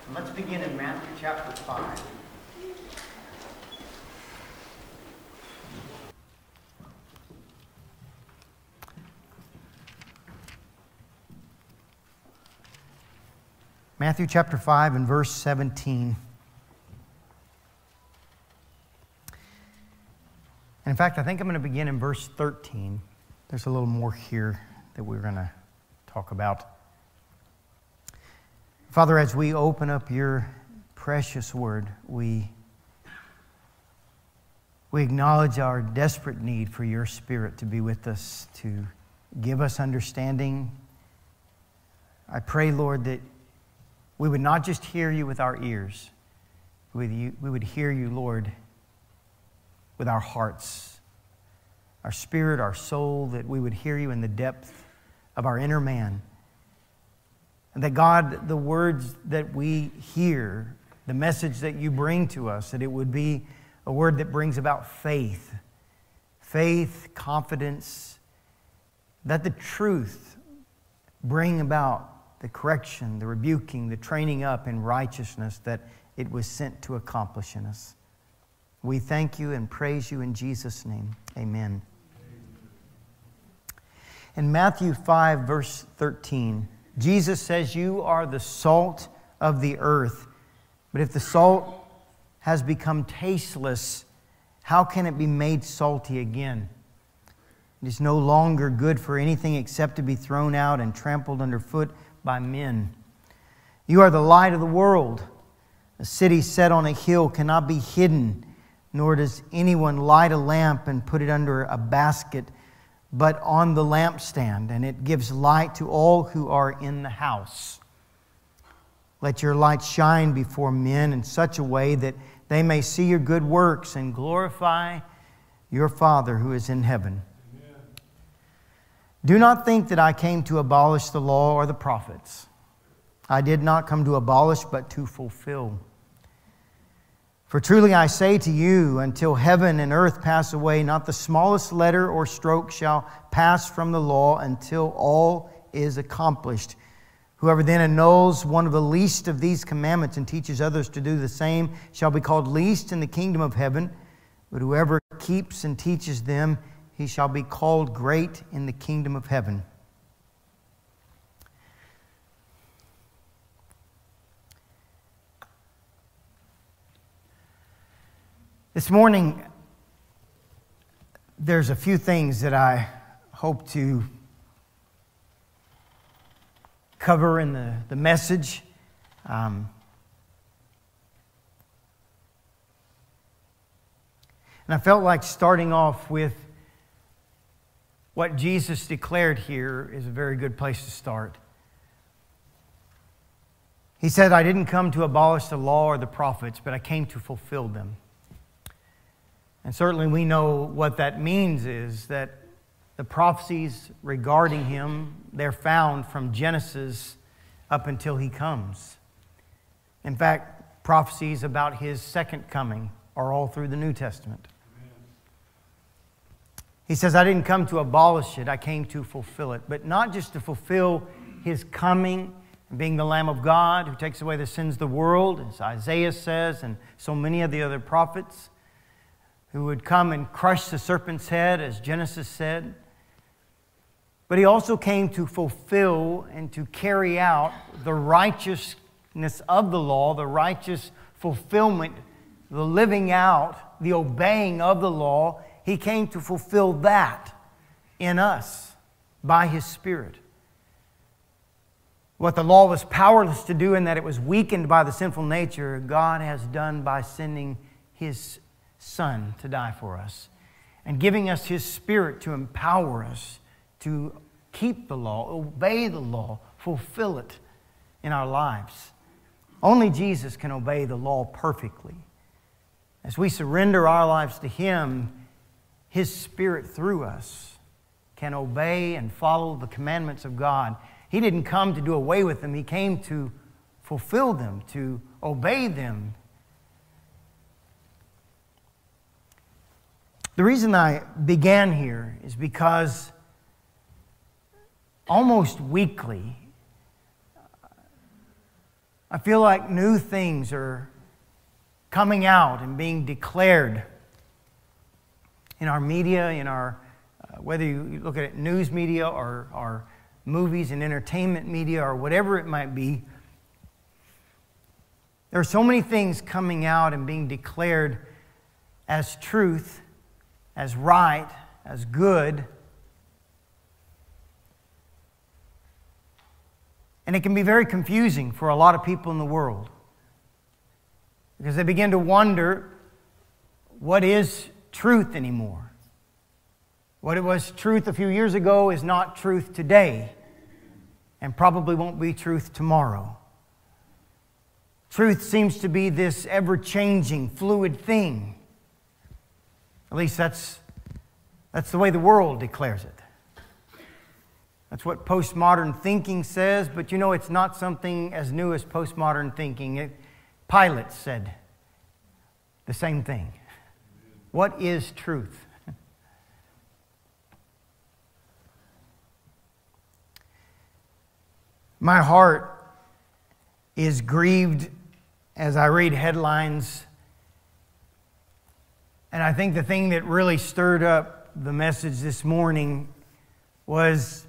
Let's begin in Matthew chapter 5. Matthew chapter 5 and verse 17. And in fact, I think I'm going to begin in verse 13. There's a little more here that we're going to talk about. Father, as we open up your precious word, we acknowledge our desperate need for your Spirit to be with us, to give us understanding. I pray, Lord, that we would not just hear you with our ears, we would hear you, Lord, with our hearts, our spirit, our soul, that we would hear you in the depth of our inner man. And that, God, the words that we hear, the message that you bring to us, that it would be a word that brings about faith, confidence, that the truth bring about the correction, the rebuking, the training up in righteousness that it was sent to accomplish in us. We thank you and praise you in Jesus' name. Amen. In Matthew 5, verse 13, Jesus says, "You are the salt of the earth. But if the salt has become tasteless, how can it be made salty again? It is no longer good for anything except to be thrown out and trampled underfoot by men. You are the light of the world. A city set on a hill cannot be hidden, nor does anyone light a lamp and put it under a basket, but on the lampstand, and it gives light to all who are in the house. Let your light shine before men in such a way that they may see your good works and glorify your Father who is in heaven. Amen. Do not think that I came to abolish the law or the prophets. I did not come to abolish, but to fulfill. For truly I say to you, until heaven and earth pass away, not the smallest letter or stroke shall pass from the law until all is accomplished. Whoever then annuls one of the least of these commandments and teaches others to do the same shall be called least in the kingdom of heaven. But whoever keeps and teaches them, he shall be called great in the kingdom of heaven." This morning, there's a few things that I hope to cover in the message. And I felt like starting off with what Jesus declared here is a very good place to start. He said, "I didn't come to abolish the law or the prophets, but I came to fulfill them." And certainly we know what that means is that the prophecies regarding him, they're found from Genesis up until he comes. In fact, prophecies about his second coming are all through the New Testament. Amen. He says, "I didn't come to abolish it, I came to fulfill it." But not just to fulfill his coming, being the Lamb of God who takes away the sins of the world, as Isaiah says, and so many of the other prophets, who would come and crush the serpent's head, as Genesis said. But he also came to fulfill and to carry out the righteousness of the law, the righteous fulfillment, the living out, the obeying of the law. He came to fulfill that in us by His Spirit. What the law was powerless to do in that it was weakened by the sinful nature, God has done by sending His Son to die for us and giving us His Spirit to empower us to keep the law, obey the law, fulfill it in our lives. Only Jesus can obey the law perfectly. As we surrender our lives to Him, His Spirit through us can obey and follow the commandments of God. He didn't come to do away with them. He came to fulfill them, to obey them. The reason I began here is because almost weekly, I feel like new things are coming out and being declared in our media, in our, whether you look at it, news media or our movies and entertainment media or whatever it might be. There are so many things coming out and being declared as truth, as right, as good. And it can be very confusing for a lot of people in the world because they begin to wonder what is truth anymore. What it was truth a few years ago is not truth today and probably won't be truth tomorrow. Truth seems to be this ever-changing, fluid thing. At least that's the way the world declares it. That's what postmodern thinking says, but you know it's not something as new as postmodern thinking. Pilate said the same thing. What is truth? My heart is grieved as I read headlines, and I think the thing that really stirred up the message this morning was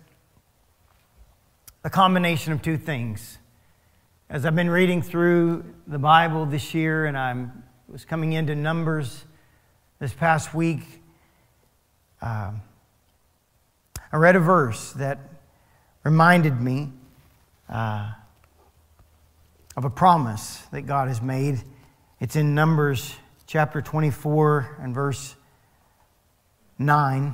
a combination of two things. As I've been reading through the Bible this year, and I was coming into Numbers this past week, I read a verse that reminded me of a promise that God has made. It's in Numbers chapter 24 and verse 9.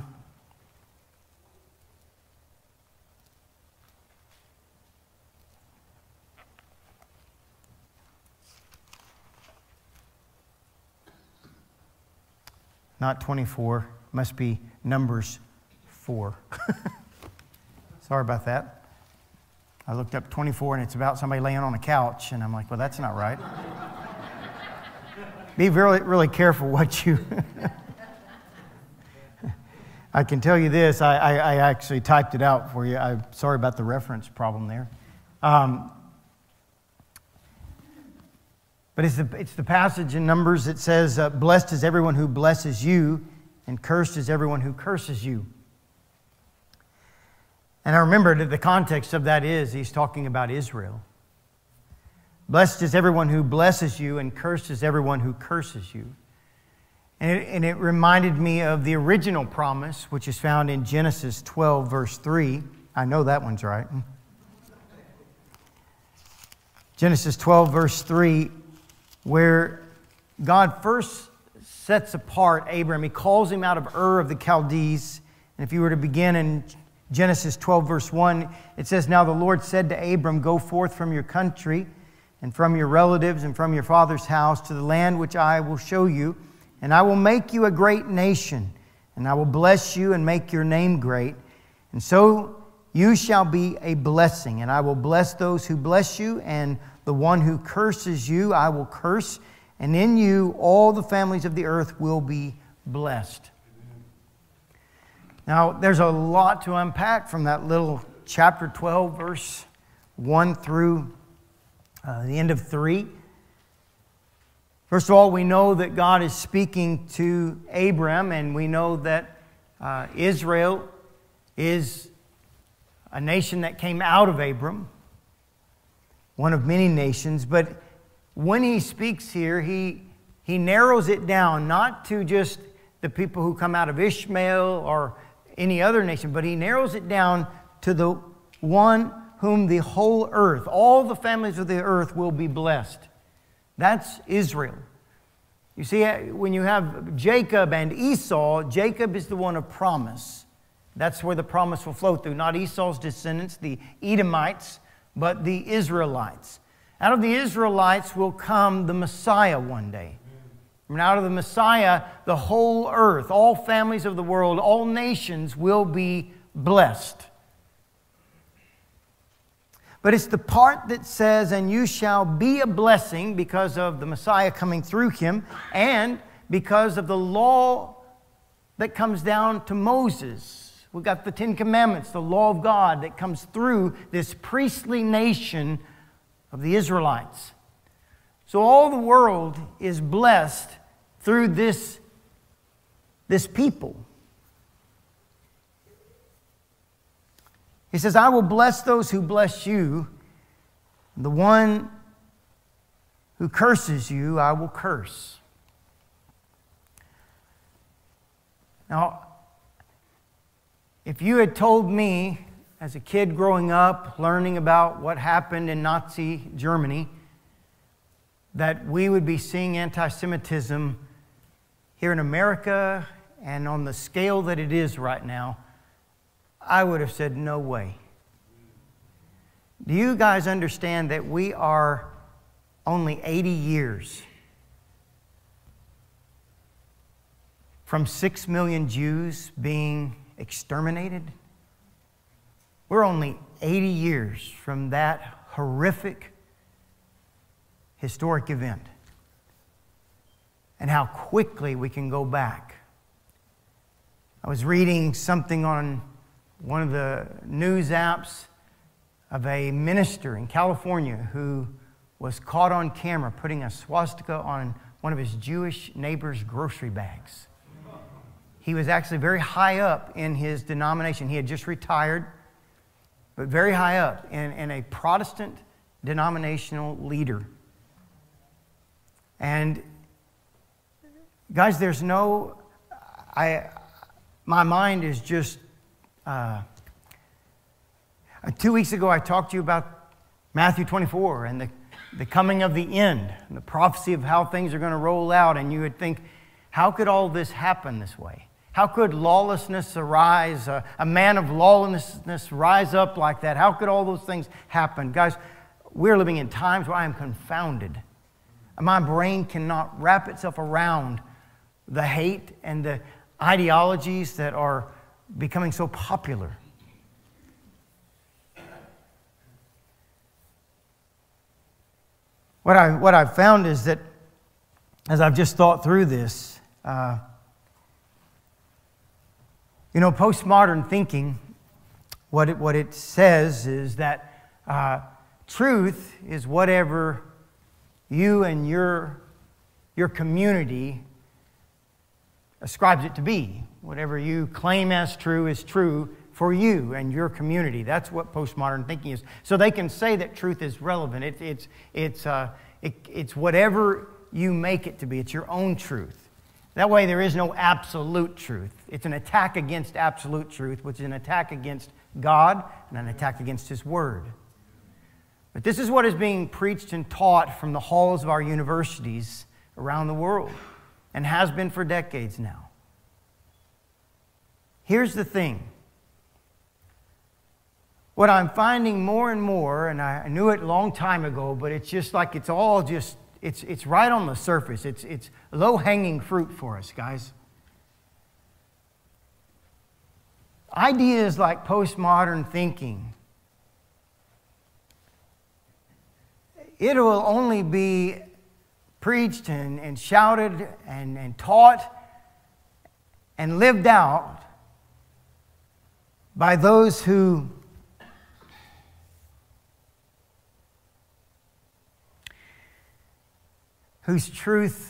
Not 24. Must be Numbers 4. Sorry about that. I looked up 24 and it's about somebody laying on a couch, and I'm like, well, that's not right. Be really, really careful what you... I can tell you this, I actually typed it out for you. I'm sorry about the reference problem there. But it's the passage in Numbers that says, blessed is everyone who blesses you, and cursed is everyone who curses you. And I remember that the context of that is he's talking about Israel. Blessed is everyone who blesses you, and cursed is everyone who curses you. And it reminded me of the original promise, which is found in Genesis 12, verse 3. I know that one's right. Genesis 12, verse 3, where God first sets apart Abram. He calls him out of Ur of the Chaldees. And if you were to begin in Genesis 12, verse 1, it says, now the Lord said to Abram, go forth from your country and from your relatives and from your father's house to the land which I will show you. And I will make you a great nation, and I will bless you and make your name great. And so you shall be a blessing, and I will bless those who bless you, and the one who curses you I will curse, and in you all the families of the earth will be blessed. Now, there's a lot to unpack from that little chapter 12, verse 1 through the end of 3. First of all, we know that God is speaking to Abram, and we know that Israel is a nation that came out of Abram, one of many nations. But when he speaks here, he narrows it down, not to just the people who come out of Ishmael or any other nation, but he narrows it down to the one whom the whole earth, all the families of the earth will be blessed. That's Israel. You see, when you have Jacob and Esau, Jacob is the one of promise. That's where the promise will flow through. Not Esau's descendants, the Edomites, but the Israelites. Out of the Israelites will come the Messiah one day. And out of the Messiah, the whole earth, all families of the world, all nations will be blessed. But it's the part that says, and you shall be a blessing because of the Messiah coming through him and because of the law that comes down to Moses. We've got the Ten Commandments, the law of God that comes through this priestly nation of the Israelites. So all the world is blessed through this people. He says, I will bless those who bless you. The one who curses you, I will curse. Now, if you had told me as a kid growing up, learning about what happened in Nazi Germany, that we would be seeing anti-Semitism here in America and on the scale that it is right now, I would have said, no way. Do you guys understand that we are only 80 years from 6 million Jews being exterminated? We're only 80 years from that horrific, historic event. And how quickly we can go back. I was reading something on one of the news apps of a minister in California who was caught on camera putting a swastika on one of his Jewish neighbor's grocery bags. He was actually very high up in his denomination. He had just retired, but very high up in a Protestant denominational leader. And guys, there's no, my mind is just, 2 weeks ago I talked to you about Matthew 24 and the coming of the end, and the prophecy of how things are going to roll out, and you would think, how could all this happen this way? How could lawlessness arise, a man of lawlessness rise up like that? How could all those things happen? Guys, we're living in times where I am confounded. My brain cannot wrap itself around the hate and the ideologies that are becoming so popular. What I've found is that as I've just thought through this, postmodern thinking, what it says is that truth is whatever you and your community ascribes it to be. Whatever you claim as true is true for you and your community. That's what postmodern thinking is. So they can say that truth is relevant. It's whatever you make it to be. It's your own truth. That way there is no absolute truth. It's an attack against absolute truth, which is an attack against God and an attack against His Word. But this is what is being preached and taught from the halls of our universities around the world, and has been for decades now. Here's the thing. What I'm finding more and more, and I knew it a long time ago, but it's just like it's all just, it's right on the surface. It's low-hanging fruit for us, guys. Ideas like postmodern thinking, it will only be preached and shouted and taught and lived out by those whose truth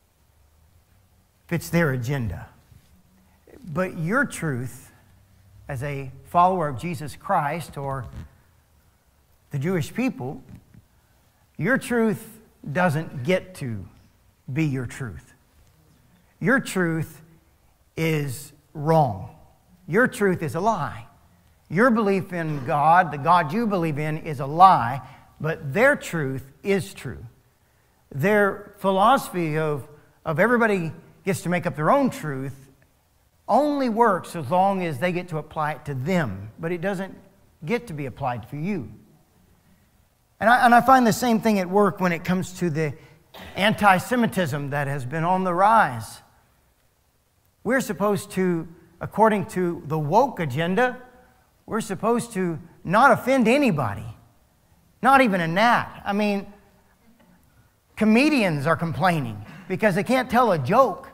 fits their agenda. But your truth, as a follower of Jesus Christ or the Jewish people, your truth doesn't get to be your truth. Your truth is wrong. Your truth is a lie. Your belief in God, the God you believe in, is a lie, but their truth is true. Their philosophy of everybody gets to make up their own truth only works as long as they get to apply it to them, but it doesn't get to be applied for you. And I find the same thing at work when it comes to the anti-Semitism that has been on the rise. We're supposed to, according to the woke agenda, we're supposed to not offend anybody, not even a gnat. I mean, comedians are complaining because they can't tell a joke.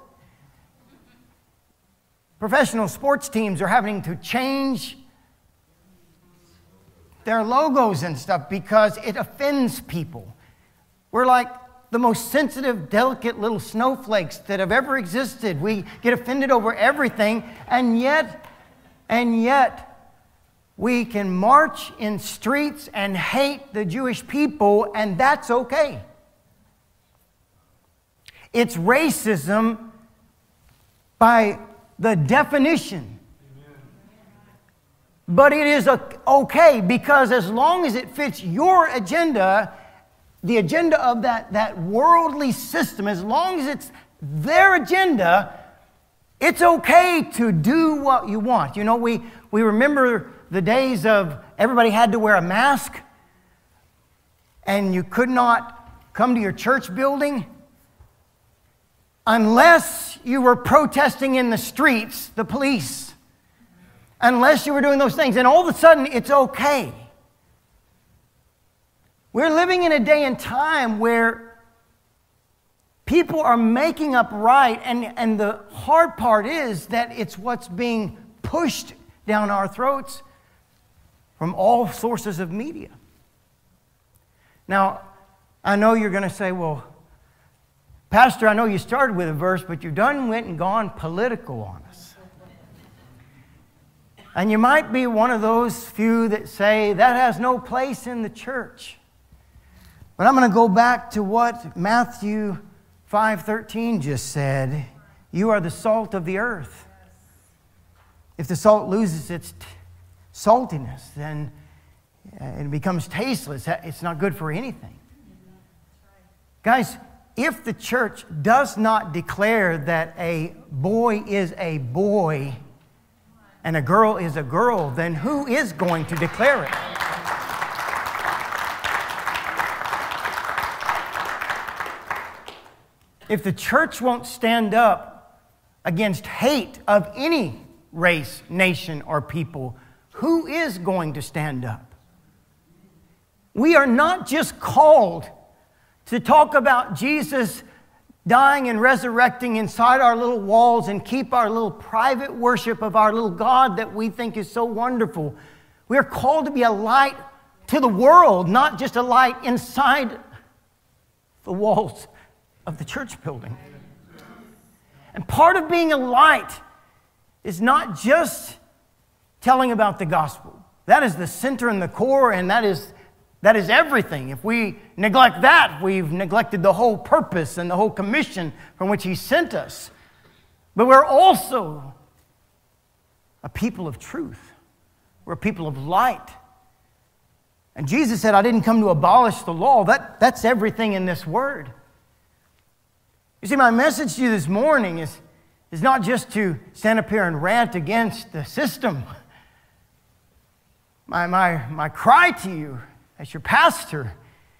Professional sports teams are having to change their logos and stuff because it offends people. We're like the most sensitive, delicate little snowflakes that have ever existed. We get offended over everything, and yet, we can march in streets and hate the Jewish people, and that's okay. It's racism by the definition. But it is okay because as long as it fits your agenda, the agenda of that worldly system, as long as it's their agenda, it's okay to do what you want. You know, we remember the days of everybody had to wear a mask and you could not come to your church building unless you were protesting in the streets, the police, unless you were doing those things. And all of a sudden, it's okay. We're living in a day and time where people are making up right, and the hard part is that it's what's being pushed down our throats from all sources of media. Now, I know you're going to say, well, Pastor, I know you started with a verse, but you've went and gone political on us. And you might be one of those few that say that has no place in the church. But I'm going to go back to what Matthew 5:13 just said. You are the salt of the earth. If the salt loses its saltiness, then it becomes tasteless. It's not good for anything. Guys, if the church does not declare that a boy is a boy and a girl is a girl, then who is going to declare it? If the church won't stand up against hate of any race, nation, or people, who is going to stand up? We are not just called to talk about Jesus dying and resurrecting inside our little walls and keep our little private worship of our little God that we think is so wonderful. We are called to be a light to the world, not just a light inside the walls of the church building. And part of being a light is not just telling about the gospel. That is the center and the core, and that is everything. If we neglect that, we've neglected the whole purpose and the whole commission from which He sent us. But we're also a people of truth. We're a people of light. And Jesus said, I didn't come to abolish the law. That's everything in this word. You see, my message to you this morning is not just to stand up here and rant against the system. My cry to you as your pastor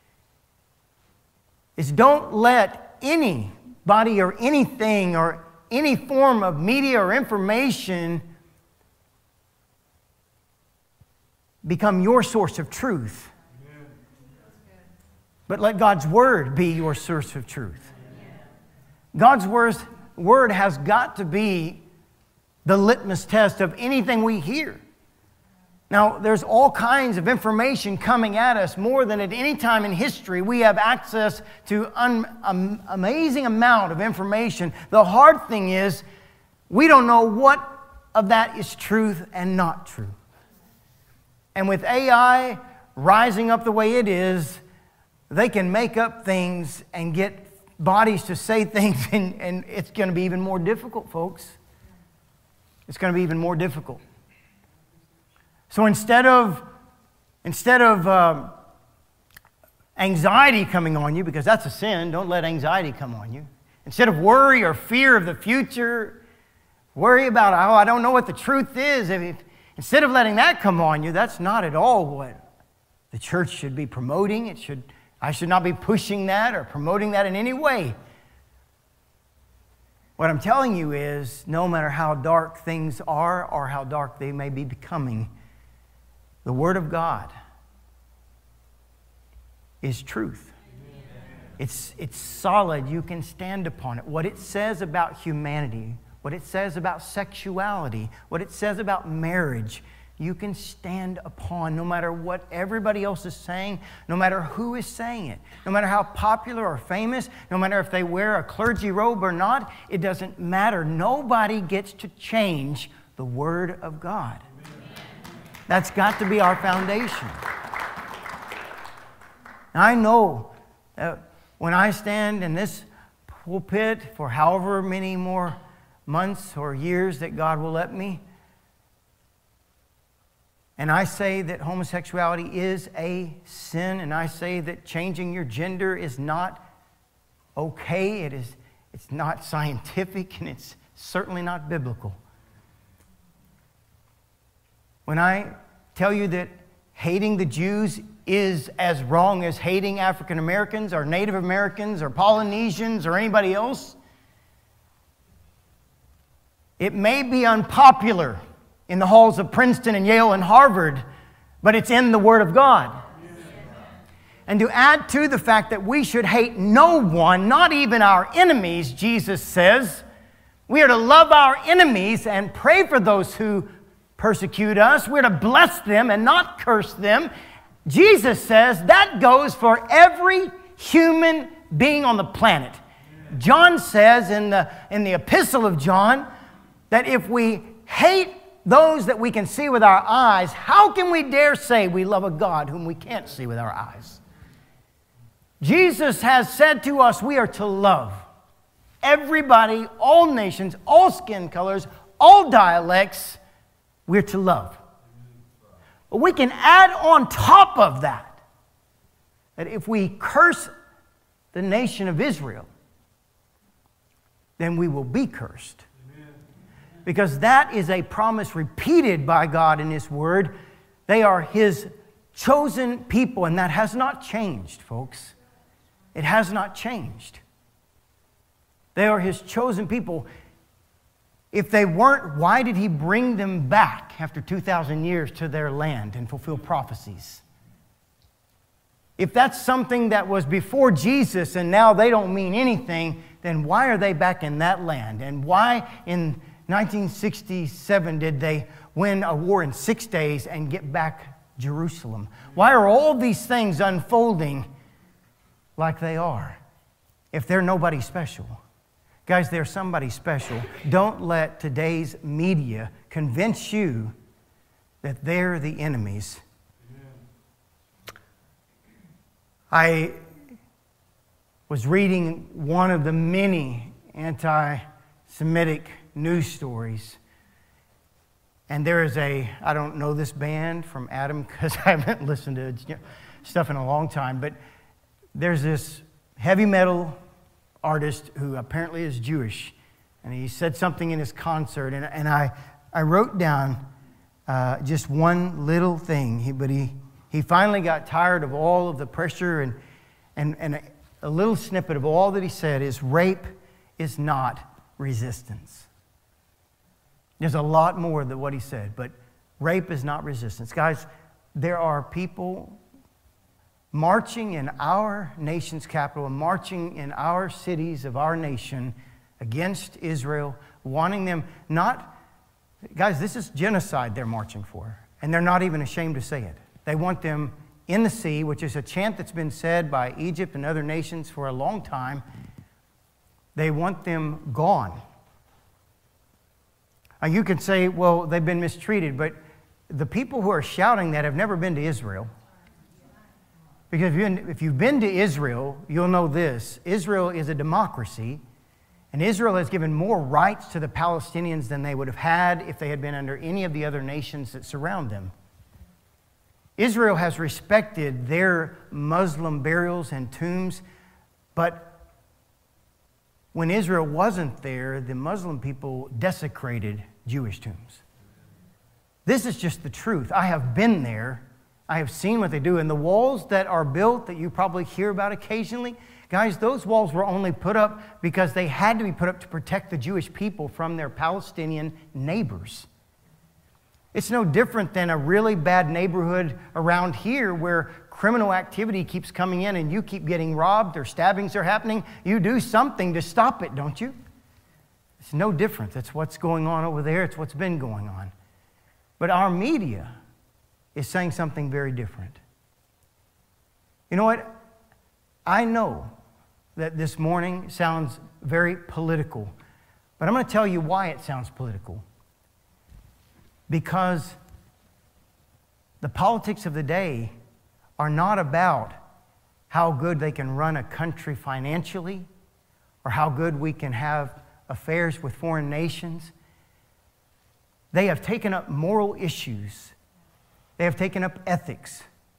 is don't let anybody or anything or any form of media or information become your source of truth. But let God's word be your source of truth. God's word has got to be the litmus test of anything we hear. Now, there's all kinds of information coming at us more than at any time in history. We have access to an amazing amount of information. The hard thing is we don't know what of that is truth and not true. And with AI rising up the way it is, they can make up things and get bodies to say things, and it's going to be even more difficult, folks. It's going to be even more difficult. So instead of anxiety coming on you, because that's a sin, don't let anxiety come on you. Instead of worry or fear of the future, worry about, I don't know what the truth is. Instead of letting that come on you, that's not at all what the church should be promoting. I should not be pushing that or promoting that in any way. What I'm telling you is, no matter how dark things are or how dark they may be becoming, the Word of God is truth. It's solid. You can stand upon it. What it says about humanity, what it says about sexuality, what it says about marriage, you can stand upon, no matter what everybody else is saying, no matter who is saying it, no matter how popular or famous, no matter if they wear a clergy robe or not, it doesn't matter. Nobody gets to change the Word of God. That's got to be our foundation. I know that when I stand in this pulpit for however many more months or years that God will let me, and I say that homosexuality is a sin, and I say that changing your gender is not okay, it's not scientific, and it's certainly not biblical. When I tell you that hating the Jews is as wrong as hating African Americans or Native Americans or Polynesians or anybody else, it may be unpopular in the halls of Princeton and Yale and Harvard, but it's in the Word of God. And to add to the fact that we should hate no one, not even our enemies, Jesus says, we are to love our enemies and pray for those who persecute us. We're to bless them and not curse them. Jesus says that goes for every human being on the planet. John says in the epistle of John that if we hate those that we can see with our eyes, how can we dare say we love a God whom we can't see with our eyes? Jesus has said to us we are to love everybody, all nations, all skin colors, all dialects. We're to love. But we can add on top of that if we curse the nation of Israel, then we will be cursed. Because that is a promise repeated by God in His Word. They are His chosen people, and that has not changed, folks. It has not changed. They are His chosen people. If they weren't, why did He bring them back after 2,000 years to their land and fulfill prophecies? If that's something that was before Jesus and now they don't mean anything, then why are they back in that land? And why in 1967 did they win a war in 6 days and get back Jerusalem? Why are all these things unfolding like they are if they're nobody special? Guys, they're somebody special. Don't let today's media convince you that they're the enemies. I was reading one of the many anti-Semitic news stories. And there is I don't know this band from Adam because I haven't listened to stuff in a long time, but there's this heavy metal artist who apparently is Jewish, and he said something in his concert, and I wrote down just one little thing, but he finally got tired of all of the pressure, and a little snippet of all that he said is rape is not resistance. There's a lot more than what he said, but rape is not resistance. Guys, there are people marching in our nation's capital and marching in our cities of our nation against Israel, wanting them not... Guys, this is genocide they're marching for, and they're not even ashamed to say it. They want them in the sea, which is a chant that's been said by Egypt and other nations for a long time. They want them gone. You can say, well, they've been mistreated, but the people who are shouting that have never been to Israel. Because if you've been to Israel, you'll know this. Israel is a democracy, and Israel has given more rights to the Palestinians than they would have had if they had been under any of the other nations that surround them. Israel has respected their Muslim burials and tombs, but when Israel wasn't there, the Muslim people desecrated Jewish tombs. This is just the truth. I have been there. I have seen what they do. And the walls that are built that you probably hear about occasionally, guys, those walls were only put up because they had to be put up to protect the Jewish people from their Palestinian neighbors. It's no different than a really bad neighborhood around here where criminal activity keeps coming in and you keep getting robbed or stabbings are happening. You do something to stop it, don't you? It's no different. That's what's going on over there. It's what's been going on. But our media is saying something very different. You know what? I know that this morning sounds very political, but I'm going to tell you why it sounds political. Because the politics of the day are not about how good they can run a country financially or how good we can have affairs with foreign nations. They have taken up moral issues. They have taken up ethics.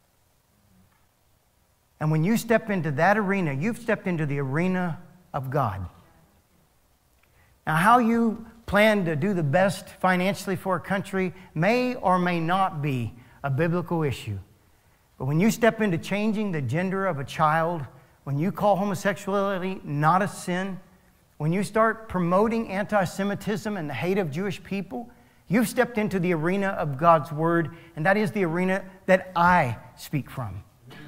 And when you step into that arena, you've stepped into the arena of God. Now, how you plan to do the best financially for a country may or may not be a biblical issue. But when you step into changing the gender of a child, when you call homosexuality not a sin, when you start promoting anti-Semitism and the hate of Jewish people, you've stepped into the arena of God's Word, and that is the arena that I speak from.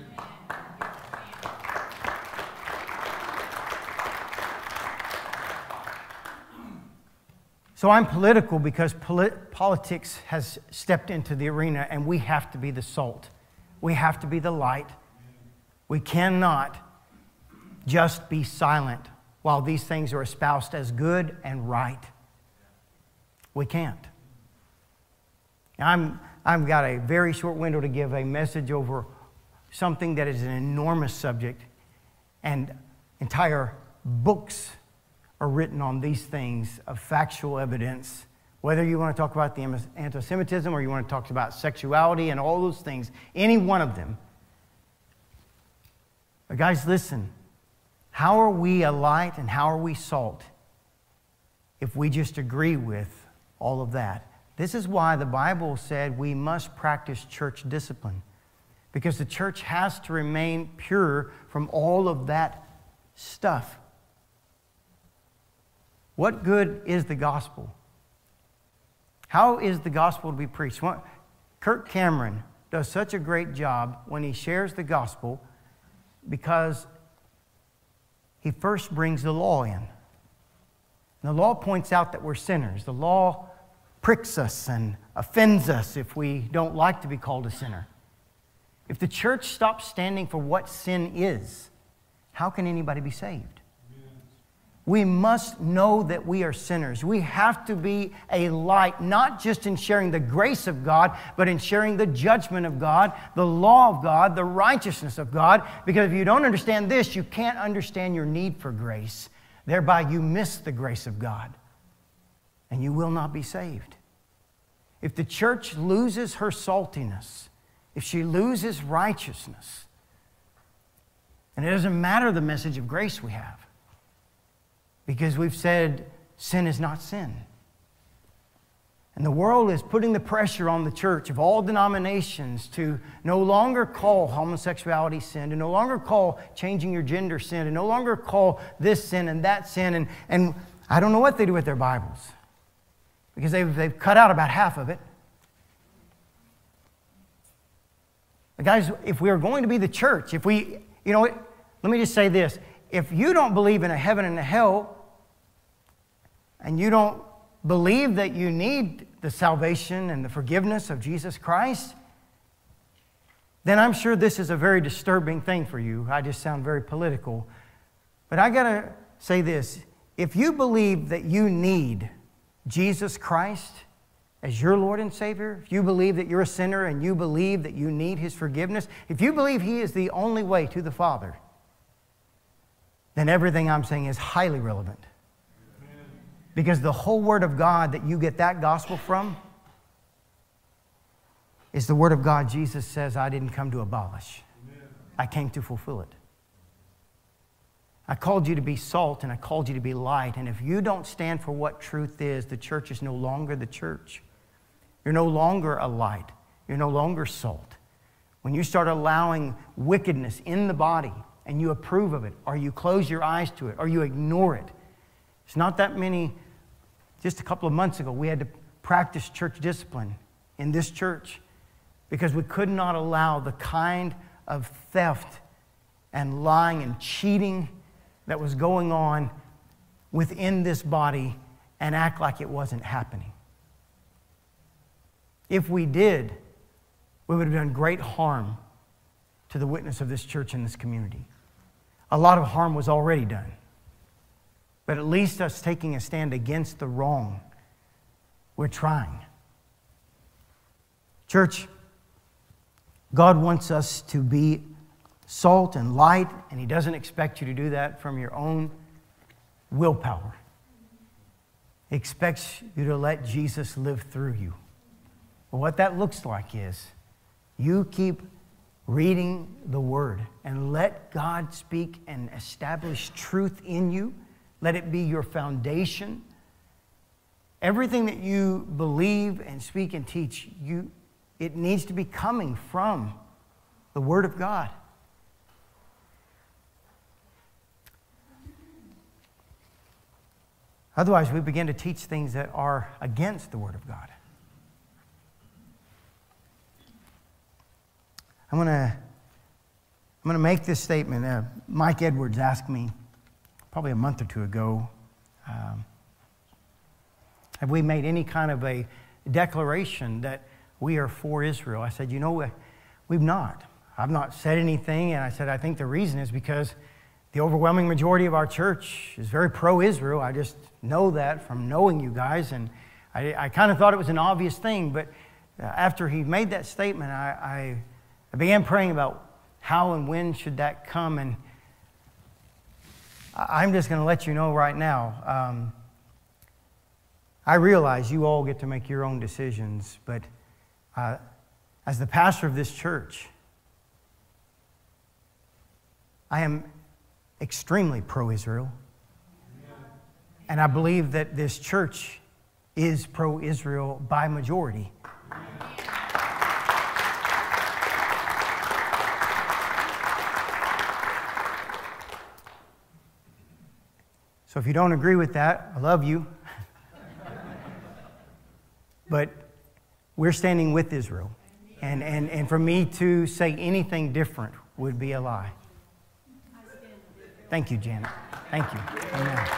So I'm political because politics has stepped into the arena, and we have to be the salt. We have to be the light. We cannot just be silent while these things are espoused as good and right. We can't. I've got a very short window to give a message over something that is an enormous subject, and entire books are written on these things of factual evidence. Whether you want to talk about the anti-Semitism or you want to talk about sexuality and all those things, any one of them. But guys, listen. How are we a light and how are we salt if we just agree with all of that? This is why the Bible said we must practice church discipline, because the church has to remain pure from all of that stuff. What good is the gospel? How is the gospel to be preached? Kirk Cameron does such a great job when he shares the gospel because he first brings the law in. And the law points out that we're sinners. The law pricks us and offends us if we don't like to be called a sinner. If the church stops standing for what sin is, how can anybody be saved? We must know that we are sinners. We have to be a light, not just in sharing the grace of God, but in sharing the judgment of God, the law of God, the righteousness of God. Because if you don't understand this, you can't understand your need for grace. Thereby you miss the grace of God, and you will not be saved. If the church loses her saltiness, if she loses righteousness, and it doesn't matter the message of grace we have, because we've said sin is not sin. And the world is putting the pressure on the church of all denominations to no longer call homosexuality sin, to no longer call changing your gender sin, to no longer call this sin and that sin. And I don't know what they do with their Bibles, because they've cut out about half of it. But guys, if we are going to be the church, let me just say this. If you don't believe in a heaven and a hell, and you don't believe that you need the salvation and the forgiveness of Jesus Christ, then I'm sure this is a very disturbing thing for you. I just sound very political. But I got to say this. If you believe that you need Jesus Christ as your Lord and Savior, if you believe that you're a sinner and you believe that you need His forgiveness, if you believe He is the only way to the Father, then everything I'm saying is highly relevant. Because the whole Word of God that you get that gospel from is the Word of God Jesus says, I didn't come to abolish. I came to fulfill it. I called you to be salt and I called you to be light. And if you don't stand for what truth is, the church is no longer the church. You're no longer a light. You're no longer salt. When you start allowing wickedness in the body and you approve of it, or you close your eyes to it, or you ignore it, it's not that many. Just a couple of months ago, we had to practice church discipline in this church because we could not allow the kind of theft and lying and cheating that was going on within this body and act like it wasn't happening. If we did, we would have done great harm to the witness of this church and this community. A lot of harm was already done. But at least us taking a stand against the wrong, we're trying. Church, God wants us to be salt and light, and He doesn't expect you to do that from your own willpower. He expects you to let Jesus live through you. But what that looks like is you keep reading the Word and let God speak and establish truth in you. Let it be your foundation. Everything that you believe and speak and teach, it needs to be coming from the Word of God. Otherwise, we begin to teach things that are against the Word of God. I'm going to make this statement. Mike Edwards asked me probably a month or two ago, have we made any kind of a declaration that we are for Israel? I said, we've not. I've not said anything, and I said, I think the reason is because the overwhelming majority of our church is very pro-Israel. I just know that from knowing you guys, and I kind of thought it was an obvious thing, but after he made that statement, I began praying about how and when should that come, and I'm just going to let you know right now, I realize you all get to make your own decisions, but as the pastor of this church, I am extremely pro-Israel, and I believe that this church is pro-Israel by majority. So if you don't agree with that, I love you. But we're standing with Israel. And for me to say anything different would be a lie. Thank you, Janet. Thank you. Amen.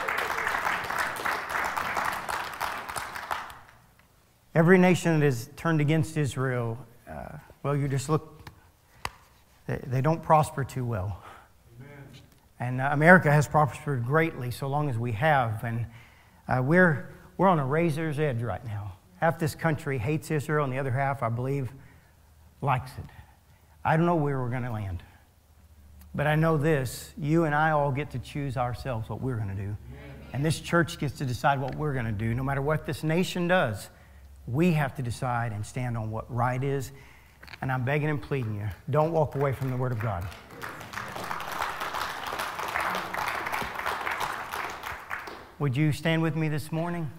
Every nation that is turned against Israel, you just look, they don't prosper too well. And America has prospered greatly so long as we have. And we're on a razor's edge right now. Half this country hates Israel, and the other half, I believe, likes it. I don't know where we're going to land. But I know this, you and I all get to choose ourselves what we're going to do. And this church gets to decide what we're going to do. No matter what this nation does, we have to decide and stand on what right is. And I'm begging and pleading you, don't walk away from the Word of God. Would you stand with me this morning?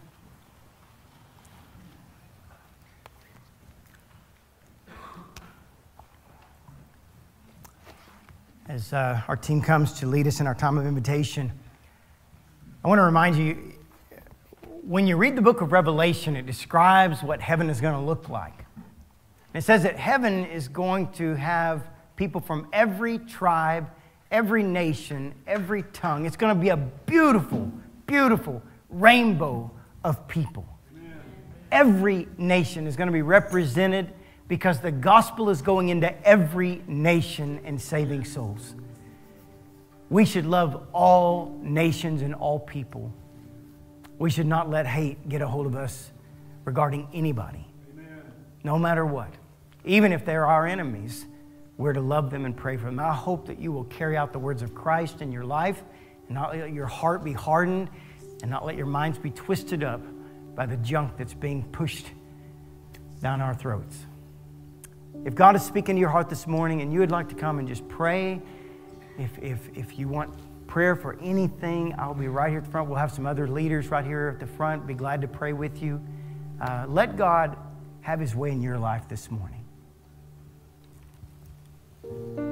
As our team comes to lead us in our time of invitation, I want to remind you, when you read the book of Revelation, it describes what heaven is going to look like. It says that heaven is going to have people from every tribe, every nation, every tongue. It's going to be a beautiful, beautiful rainbow of people. Amen. Every nation is going to be represented because the gospel is going into every nation and saving souls. We should love all nations and all people. We should not let hate get a hold of us regarding anybody. Amen. No matter what. Even if they're our enemies, we're to love them and pray for them. I hope that you will carry out the words of Christ in your life and not let your heart be hardened and not let your minds be twisted up by the junk that's being pushed down our throats. If God is speaking to your heart this morning and you would like to come and just pray, if you want prayer for anything, I'll be right here at the front. We'll have some other leaders right here at the front. Be glad to pray with you. Let God have His way in your life this morning.